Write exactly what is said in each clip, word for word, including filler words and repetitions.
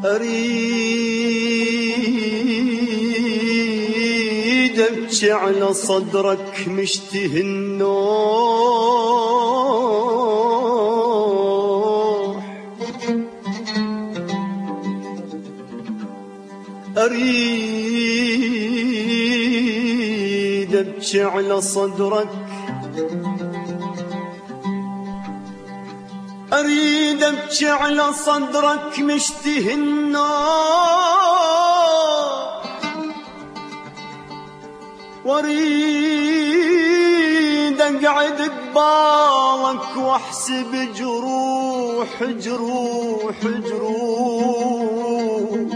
أريد أبكي على صدرك مشتهي النوح، أريد أبكي على صدرك، أريد أبكي على صدرك مشتهي النوح، واريد أقعد ببالك واحسب جروح جروح جروح.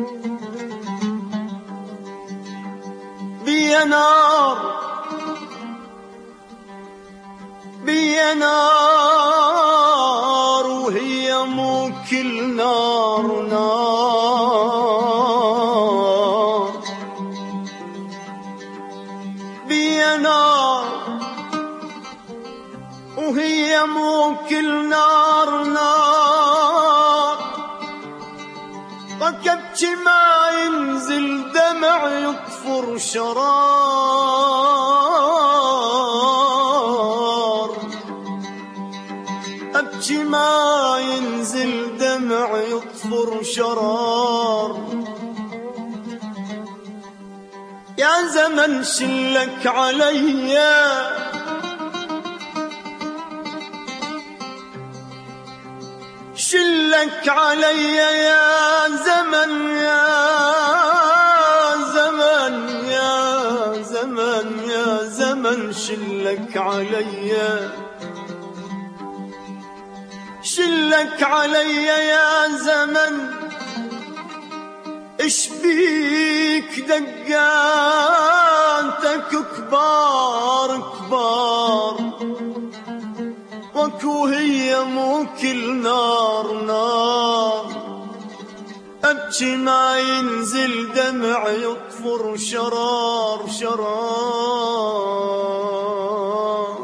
بيا نار بيا نار وهي مو كل نار نار. بيا نار وهي مو كل نار نار. ركبت ما ينزل دمع يطفر شرار، أبكي ما ينزل دمع يطفر شرار. يا زمن شلك عليا، شلك عليا يا زمن يا زمن يا زمن يا زمن شلك عليا، شلك عليا يا زمن. اش بيك دقاتك كبار كبار، وكو هي مو كل نار نار. أبكي ما ينزل دمع يطفر شرار شرار.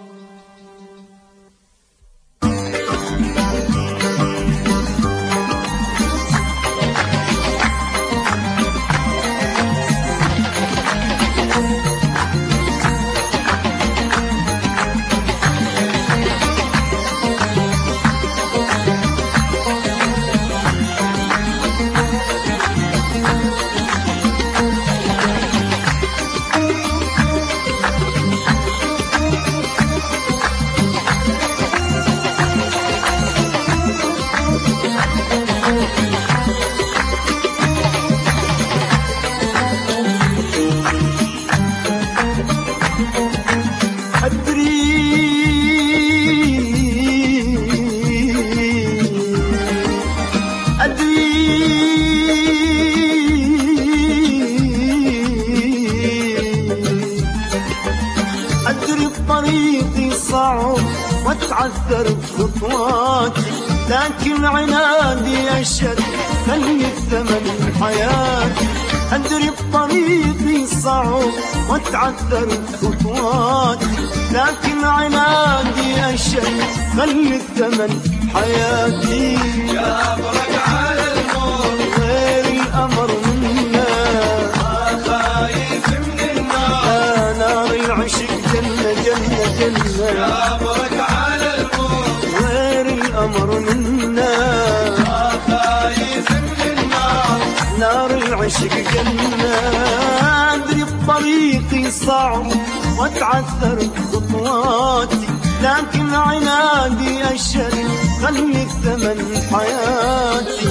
طريقي صعب واتعثر بخطواتي، لكن عنادي أشد خلي الثمن حياتي. أدري بطريقي صعب واتعثر بخطواتي، لكن عنادي أشد خلي الثمن حياتي. يا أبرك على الموت غير الأمر منا، ما خايف من النار. نار العشق جنة جنة جنة. يا أبرك على الموت غير الأمر منا، ما خايف من النار. نار العشق جنة. أدري بطريقي صعب واتعثر بخطواتي، لكن عنادي أشد خلي الثمن حياتي.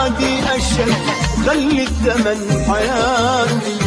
عنادي أشد خلي الثمن حياتي.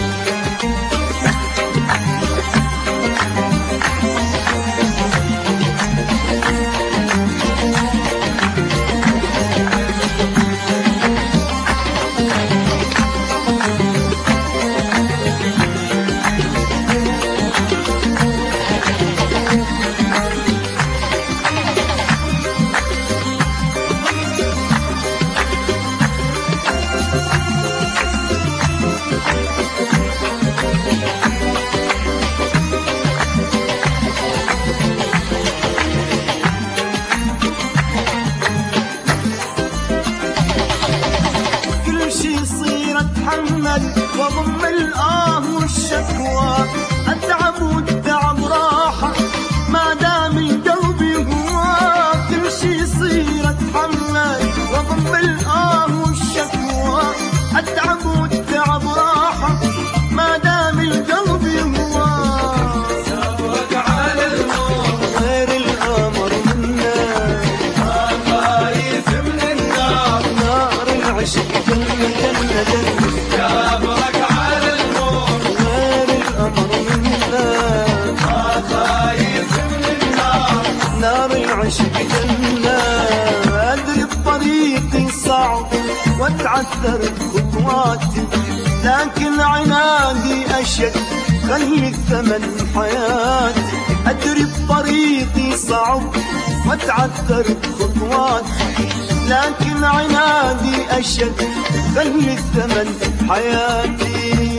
أتحمل وأضم الآه والشكوى، أتعب والتعب راحة ما دام القلب يهوى. كل شي يصير أتحمل وأضم الآه والشكوى، أتعب والتعب راحة ما دام القلب يهوى. صبرك على الموت غير الأمر منا، ما خايف من النار، نار العشق جنة جنة جنة. صبرك على الموت غير الأمر منا، ما خايف من النار، نار العشق جنة. أدري بطريقي صعب وأتعثر بخطواتي، لكن عنادي أشد خلي الثمن حياتي. أدري بطريقي صعب وأتعثر بخطواتي، لكن عنادي أشد خلي الثمن حياتي.